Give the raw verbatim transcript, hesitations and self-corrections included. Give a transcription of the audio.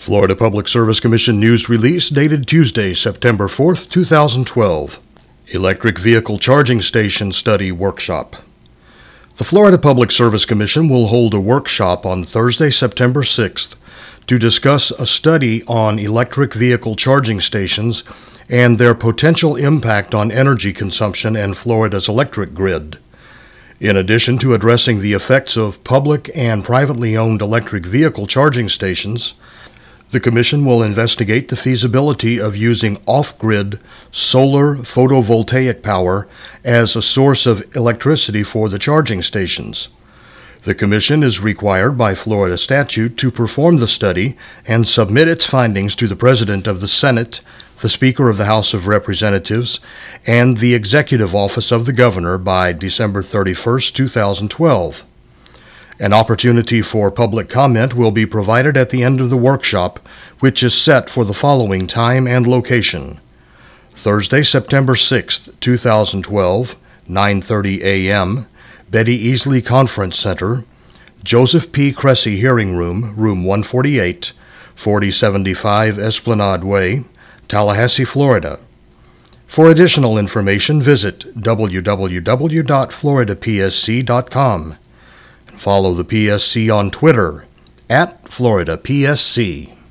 Florida Public Service Commission news release dated Tuesday, September fourth, two thousand twelve. Electric Vehicle Charging Station Study Workshop. The Florida Public Service Commission will hold a workshop on Thursday, September sixth, to discuss a study on electric vehicle charging stations and their potential impact on energy consumption and Florida's electric grid. In addition to addressing the effects of public and privately owned electric vehicle charging stations, the Commission will investigate the feasibility of using off-grid solar photovoltaic power as a source of electricity for the charging stations. The Commission is required by Florida statute to perform the study and submit its findings to the President of the Senate, the Speaker of the House of Representatives, and the Executive Office of the Governor by December thirty-first, two thousand twelve. An opportunity for public comment will be provided at the end of the workshop, which is set for the following time and location: Thursday, September sixth, two thousand twelve, nine thirty a.m., Betty Easley Conference Center, Joseph P. Cressy Hearing Room, Room one forty-eight, forty seventy-five Esplanade Way, Tallahassee, Florida. For additional information, visit w w w dot florida p s c dot com. Follow the P S C on Twitter, at Florida P S C.